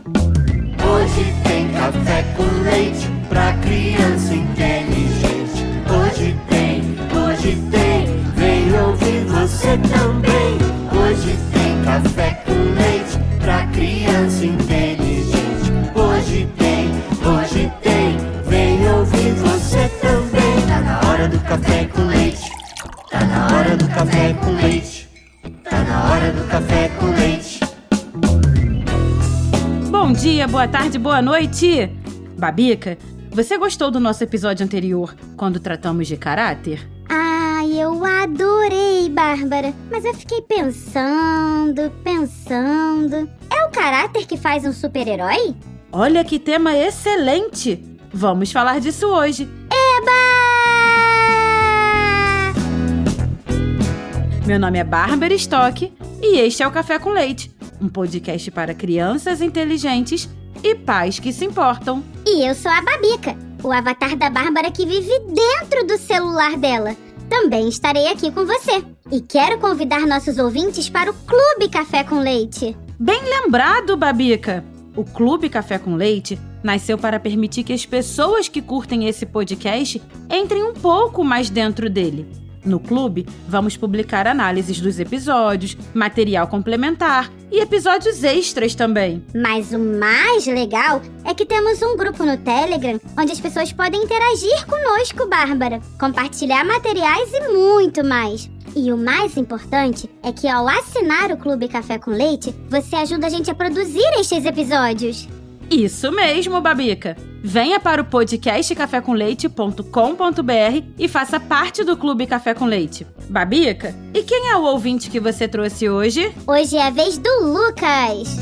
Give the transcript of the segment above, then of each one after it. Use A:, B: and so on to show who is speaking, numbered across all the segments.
A: Hoje tem café com leite pra criança inteligente. Hoje tem, vem ouvir você também. Hoje tem café com leite pra criança inteligente. Hoje tem, vem ouvir você também. Tá na hora do café com leite. Tá na hora do café com leite. Tá na hora do café com leite.
B: Bom dia, boa tarde, boa noite! Babica, você gostou do nosso episódio anterior, quando tratamos de caráter?
C: Eu adorei, Bárbara. Mas eu fiquei pensando. É o caráter que faz um super-herói?
B: Olha que tema excelente! Vamos falar disso hoje.
C: Eba!
B: Meu nome é Bárbara Stock e este é o Café com Leite, um podcast para crianças inteligentes e pais que se importam.
C: E eu sou a Babica, o avatar da Bárbara que vive dentro do celular dela. Também estarei aqui com você. E quero convidar nossos ouvintes para o Clube Café com Leite.
B: Bem lembrado, Babica! O Clube Café com Leite nasceu para permitir que as pessoas que curtem esse podcast entrem um pouco mais dentro dele. No clube, vamos publicar análises dos episódios, material complementar e episódios extras também.
C: Mas o mais legal é que temos um grupo no Telegram onde as pessoas podem interagir conosco, Bárbara, compartilhar materiais e muito mais. E o mais importante é que ao assinar o Clube Café com Leite, você ajuda a gente a produzir estes episódios.
B: Isso mesmo, Babica! Venha para o podcast cafécomleite.com.br e faça parte do Clube Café com Leite. Babica, e quem é o ouvinte que você trouxe hoje?
C: Hoje é a vez do Lucas!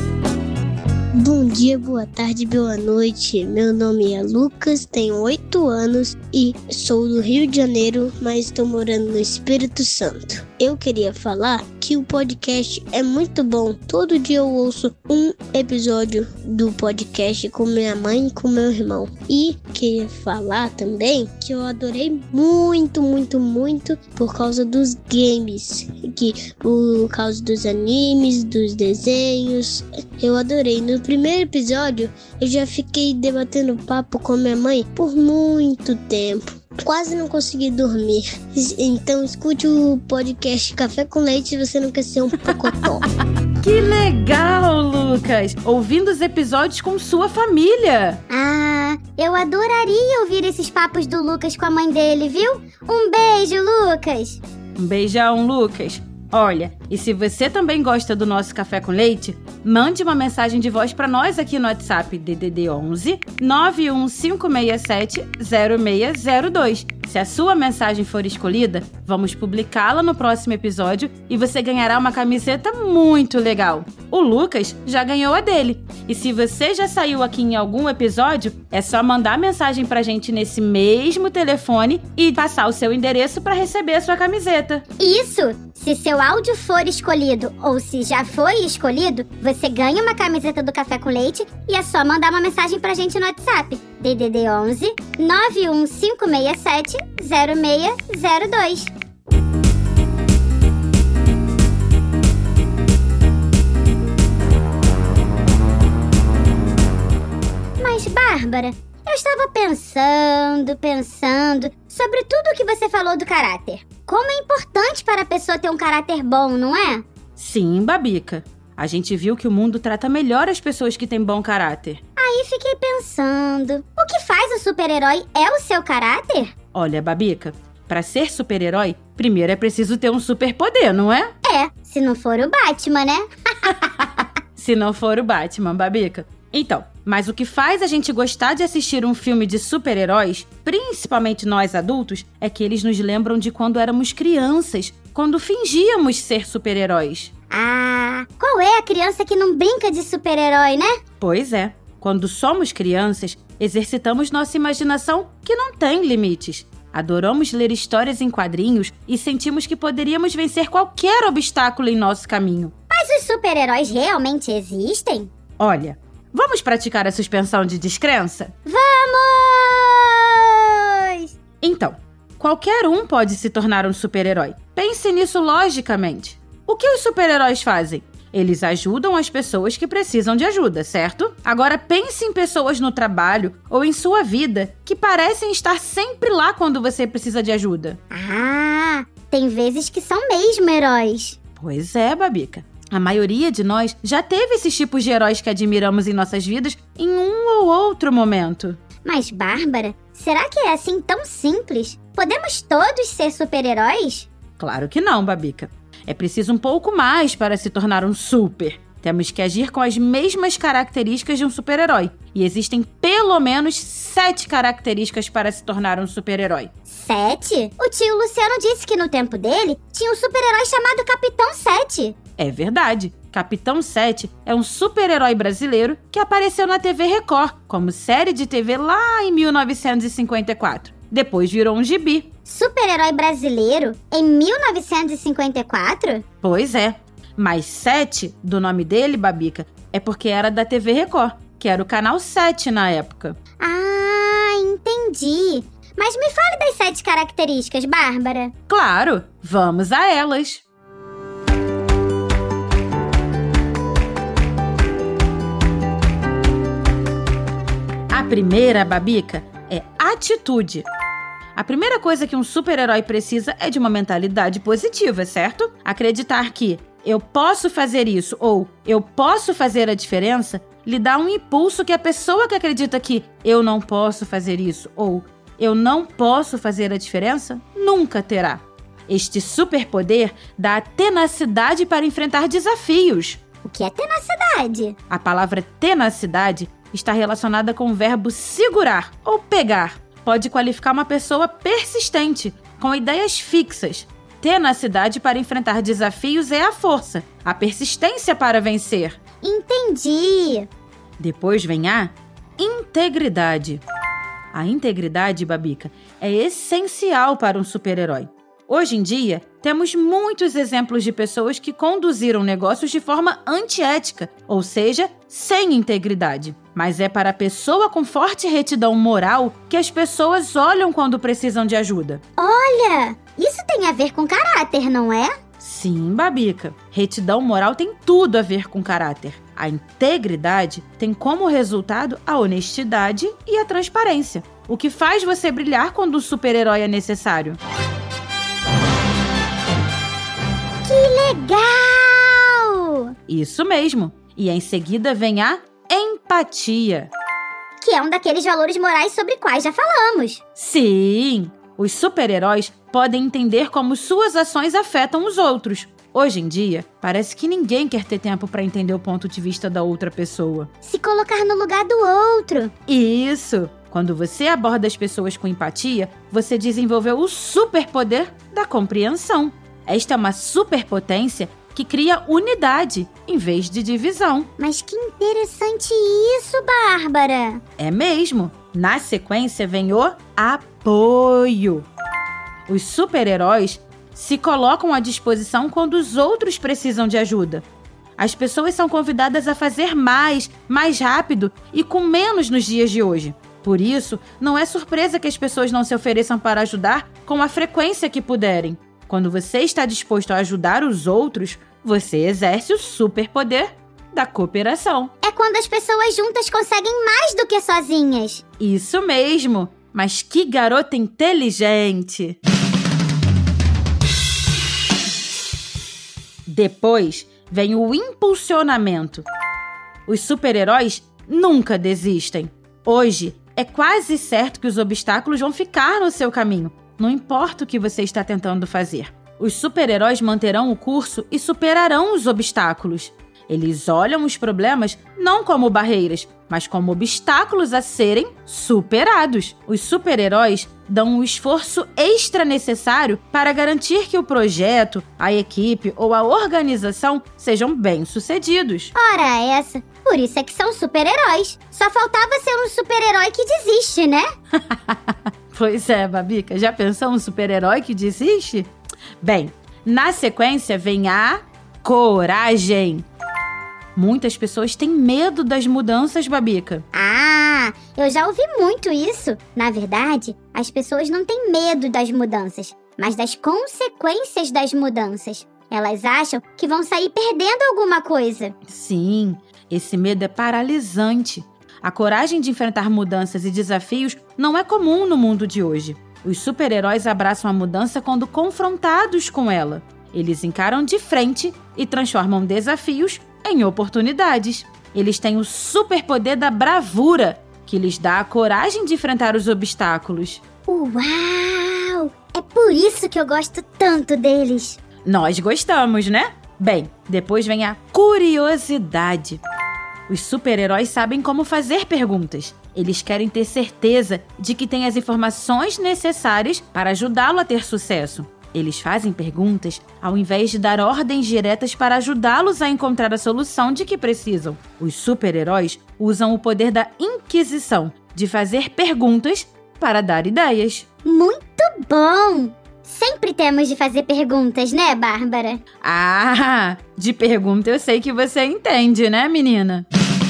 D: Bom dia, boa tarde, boa noite. Meu nome é Lucas, tenho 8 anos e sou do Rio de Janeiro, mas estou morando no Espírito Santo. Eu queria falar que o podcast é muito bom. Todo dia eu ouço um episódio do podcast com minha mãe e com meu irmão. E queria falar também que eu adorei muito por causa dos games. Por causa dos animes, dos desenhos. Eu adorei. No primeiro episódio, eu já fiquei debatendo papo com minha mãe por muito tempo. Quase não consegui dormir. Então escute o podcast Café com Leite se você não quer ser um pocotó.
B: Que legal, Lucas! Ouvindo os episódios com sua família.
C: Eu adoraria ouvir esses papos do Lucas com a mãe dele, viu? Um beijo, Lucas!
B: Um beijão, Lucas! Olha, e se você também gosta do nosso Café com Leite, mande uma mensagem de voz para nós aqui no WhatsApp DDD 11 91567 0602. Se a sua mensagem for escolhida, vamos publicá-la no próximo episódio e você ganhará uma camiseta muito legal. O Lucas já ganhou a dele. E se você já saiu aqui em algum episódio, é só mandar mensagem pra gente nesse mesmo telefone e passar o seu endereço para receber a sua camiseta.
C: Isso! Se seu áudio for escolhido ou se já foi escolhido, você ganha uma camiseta do Café com Leite e é só mandar uma mensagem pra gente no WhatsApp. DDD 11 91567 0602. Mas, Bárbara, eu estava pensando sobre tudo que você falou do caráter. Como é importante para a pessoa ter um caráter bom, não é?
B: Sim, Babica. A gente viu que o mundo trata melhor as pessoas que têm bom caráter.
C: Aí fiquei pensando, o que faz o super-herói é o seu caráter?
B: Olha, Babica, para ser super-herói, primeiro é preciso ter um superpoder, não é?
C: Se não for o Batman, né?
B: Se não for o Batman, Babica. Então, mas o que faz a gente gostar de assistir um filme de super-heróis, principalmente nós adultos, é que eles nos lembram de quando éramos crianças, quando fingíamos ser super-heróis.
C: Qual é a criança que não brinca de super-herói, né?
B: Pois é, quando somos crianças, exercitamos nossa imaginação que não tem limites. Adoramos ler histórias em quadrinhos e sentimos que poderíamos vencer qualquer obstáculo em nosso caminho.
C: Mas os super-heróis realmente existem?
B: Olha, vamos praticar a suspensão de descrença?
C: Vamos!
B: Então, qualquer um pode se tornar um super-herói. Pense nisso logicamente. O que os super-heróis fazem? Eles ajudam as pessoas que precisam de ajuda, certo? Agora pense em pessoas no trabalho ou em sua vida que parecem estar sempre lá quando você precisa de ajuda.
C: Ah, tem vezes que são mesmo heróis.
B: Pois é, Babica. A maioria de nós já teve esses tipos de heróis que admiramos em nossas vidas em um ou outro momento.
C: Mas, Bárbara, será que é assim tão simples? Podemos todos ser super-heróis?
B: Claro que não, Babica. É preciso um pouco mais para se tornar um super. Temos que agir com as mesmas características de um super-herói. E existem pelo menos 7 características para se tornar um super-herói.
C: 7? O tio Luciano disse que no tempo dele tinha um super-herói chamado Capitão 7.
B: É verdade. Capitão 7 é um super-herói brasileiro que apareceu na TV Record como série de TV lá em 1954. Depois virou um gibi.
C: Super-herói brasileiro em 1954?
B: Pois é. Mas 7 do nome dele, Babica, é porque era da TV Record, que era o canal 7 na época.
C: Ah, entendi. Mas me fale das 7 características, Bárbara.
B: Claro, vamos a elas. A primeira, Babica, é atitude. A primeira coisa que um super-herói precisa é de uma mentalidade positiva, certo? Acreditar que eu posso fazer isso ou eu posso fazer a diferença lhe dá um impulso que a pessoa que acredita que eu não posso fazer isso ou eu não posso fazer a diferença nunca terá. Este superpoder dá a tenacidade para enfrentar desafios.
C: O que é tenacidade?
B: A palavra tenacidade está relacionada com o verbo segurar ou pegar. Pode qualificar uma pessoa persistente, com ideias fixas. Tenacidade para enfrentar desafios é a força, a persistência para vencer.
C: Entendi.
B: Depois vem a integridade. A integridade, Babica, é essencial para um super-herói. Hoje em dia, temos muitos exemplos de pessoas que conduziram negócios de forma antiética, ou seja, sem integridade. Mas é para a pessoa com forte retidão moral que as pessoas olham quando precisam de ajuda.
C: Olha, isso tem a ver com caráter, não é?
B: Sim, Babica. Retidão moral tem tudo a ver com caráter. A integridade tem como resultado a honestidade e a transparência, o que faz você brilhar quando um super-herói é necessário.
C: Que legal!
B: Isso mesmo. E em seguida vem a empatia.
C: Que é um daqueles valores morais sobre quais já falamos.
B: Sim! Os super-heróis podem entender como suas ações afetam os outros. Hoje em dia, parece que ninguém quer ter tempo para entender o ponto de vista da outra pessoa.
C: Se colocar no lugar do outro.
B: Isso! Quando você aborda as pessoas com empatia, você desenvolveu o superpoder da compreensão. Esta é uma superpotência que cria unidade em vez de divisão.
C: Mas que interessante isso, Bárbara!
B: É mesmo! Na sequência vem o apoio. Os super-heróis se colocam à disposição quando os outros precisam de ajuda. As pessoas são convidadas a fazer mais rápido e com menos nos dias de hoje. Por isso, não é surpresa que as pessoas não se ofereçam para ajudar com a frequência que puderem. Quando você está disposto a ajudar os outros, você exerce o superpoder da cooperação.
C: É quando as pessoas juntas conseguem mais do que sozinhas.
B: Isso mesmo! Mas que garota inteligente! Depois vem o impulsionamento. Os super-heróis nunca desistem. Hoje, é quase certo que os obstáculos vão ficar no seu caminho. Não importa o que você está tentando fazer. Os super-heróis manterão o curso e superarão os obstáculos. Eles olham os problemas não como barreiras, mas como obstáculos a serem superados. Os super-heróis dão o esforço extra necessário para garantir que o projeto, a equipe ou a organização sejam bem-sucedidos.
C: Ora essa! Por isso é que são super-heróis. Só faltava ser um super-herói que desiste, né?
B: Pois é, Babica. Já pensou um super-herói que desiste? Bem, na sequência vem a coragem. Muitas pessoas têm medo das mudanças, Babica.
C: Ah, eu já ouvi muito isso. Na verdade, as pessoas não têm medo das mudanças, mas das consequências das mudanças. Elas acham que vão sair perdendo alguma coisa.
B: Sim, esse medo é paralisante. A coragem de enfrentar mudanças e desafios não é comum no mundo de hoje. Os super-heróis abraçam a mudança quando confrontados com ela. Eles encaram de frente e transformam desafios em oportunidades. Eles têm o superpoder da bravura, que lhes dá a coragem de enfrentar os obstáculos.
C: Uau! É por isso que eu gosto tanto deles.
B: Nós gostamos, né? Bem, depois vem a curiosidade. Os super-heróis sabem como fazer perguntas. Eles querem ter certeza de que têm as informações necessárias para ajudá-lo a ter sucesso. Eles fazem perguntas ao invés de dar ordens diretas para ajudá-los a encontrar a solução de que precisam. Os super-heróis usam o poder da inquisição, de fazer perguntas para dar ideias.
C: Muito bom! Sempre temos de fazer perguntas, né, Bárbara?
B: Ah, de pergunta eu sei que você entende, né, menina?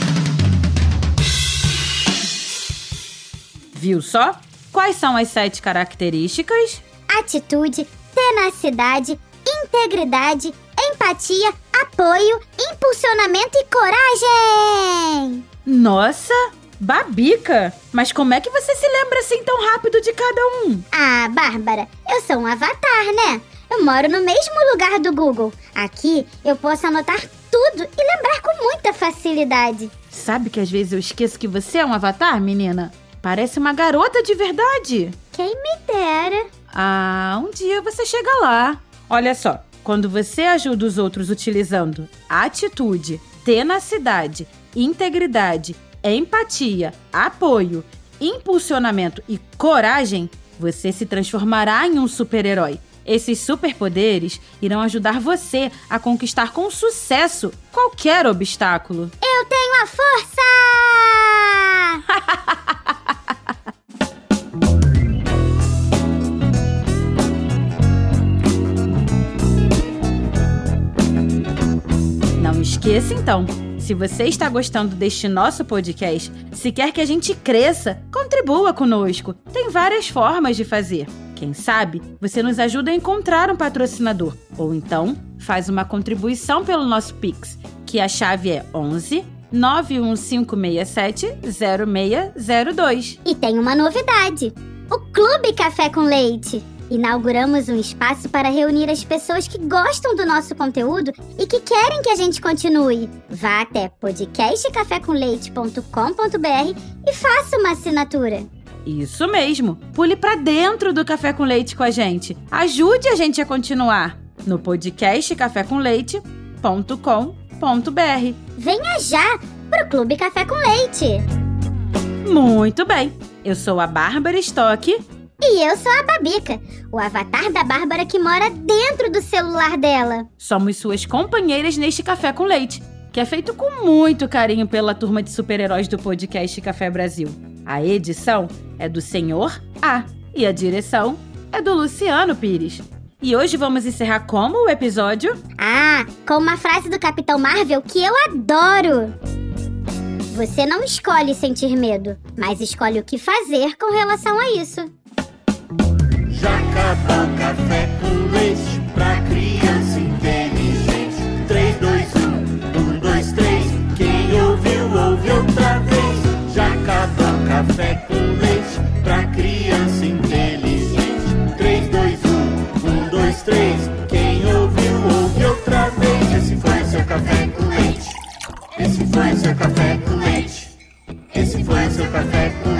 B: Viu só? Quais são as 7 características?
C: Atitude, tenacidade, integridade, empatia, apoio, impulsionamento e coragem!
B: Nossa, Babica! Mas como é que você se lembra assim tão rápido de cada um?
C: Ah, Bárbara, eu sou um avatar, né? Eu moro no mesmo lugar do Google. Aqui eu posso anotar tudo e lembrar com muita facilidade.
B: Sabe que às vezes eu esqueço que você é um avatar, menina? Parece uma garota de verdade.
C: Quem me dera.
B: Ah, um dia você chega lá. Olha só, quando você ajuda os outros utilizando atitude, tenacidade, integridade, empatia, apoio, impulsionamento e coragem, você se transformará em um super-herói. Esses superpoderes irão ajudar você a conquistar com sucesso qualquer obstáculo.
C: Eu tenho a força!
B: Não esqueça, então, se você está gostando deste nosso podcast, se quer que a gente cresça, contribua conosco. Tem várias formas de fazer. Quem sabe, você nos ajuda a encontrar um patrocinador. Ou então, faz uma contribuição pelo nosso Pix, que a chave é 11 91567 0602.
C: E tem uma novidade: o Clube Café com Leite. Inauguramos um espaço para reunir as pessoas que gostam do nosso conteúdo e que querem que a gente continue. Vá até podcastcafécomleite.com.br e faça uma assinatura.
B: Isso mesmo! Pule para dentro do Café com Leite com a gente. Ajude a gente a continuar no podcastcafécomleite.com.br.
C: Venha já pro Clube Café com Leite!
B: Muito bem! Eu sou a Bárbara Stock.
C: E eu sou a Babica, o avatar da Bárbara que mora dentro do celular dela.
B: Somos suas companheiras neste Café com Leite, que é feito com muito carinho pela turma de super-heróis do podcast Café Brasil. A edição é do Senhor A e a direção é do Luciano Pires. E hoje vamos encerrar como o episódio?
C: Ah, com uma frase do Capitão Marvel que eu adoro! Você não escolhe sentir medo, mas escolhe o que fazer com relação a isso.
A: Já acabou o café com leite pra criança inteligente. 3, 2, 1, 1, 2, 3. Quem ouviu, ouve outra vez. Já acabou o café com leite pra criança inteligente. 3, 2, 1, 1, 2, 3. Quem ouviu, ouve outra vez. Esse foi o seu café com leite. Esse foi o seu café com leite. Esse foi o seu café com leite.